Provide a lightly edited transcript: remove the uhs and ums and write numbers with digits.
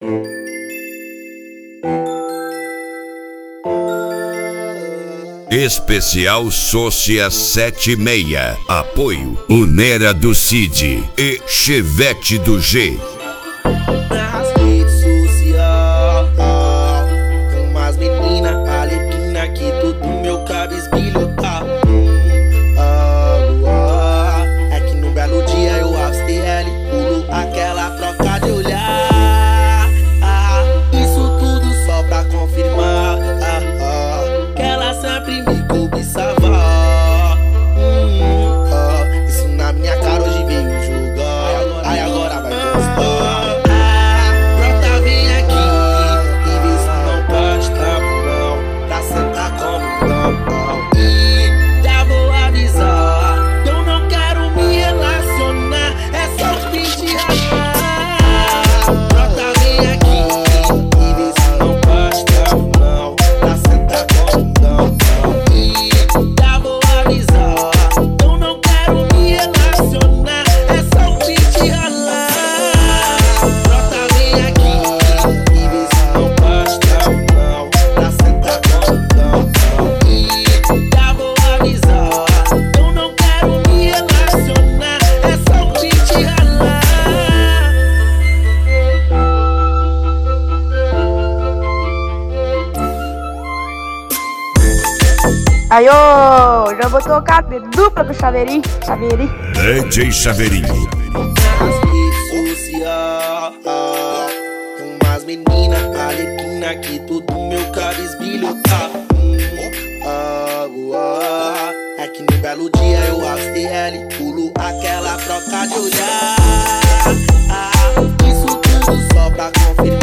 Especial Sócia 76. Apoio Unera do Cid e Chevette do G. Nas redes sociais, umas meninas alequina que tudo meu cabisbilho tá. É que no belo dia eu ASTL pulo aquela troca de olhar. Isso tudo só pra confirmar que ela sempre me cobiçava. Isso na minha cara hoje veio julgar. Aí agora vai constar. Brota, vem aqui e vê se não pode tá não, pra sentar como não. E já vou avisar, eu não quero me relacionar, é só um pedir ralar. Brota, vem aqui e vê se não pode tá não, pra sentar como não. E já vou avisar, eu não quero me relacionar, é só um pedir ralar. Brota, vem aqui e vê se não pode tá não, pra sentar como não. E já vou avisar, eu não quero me relacionar, é só um pedir ralar. Aí, ô, já vou tocar de dupla pro Chaveirinho. DJ Chaveirinho. Nas redes sociais, umas meninas alequina que tudo meu cabisbilho tá. É que no belo dia eu ASTL pulo aquela troca de olhar. Isso tudo só pra confirmar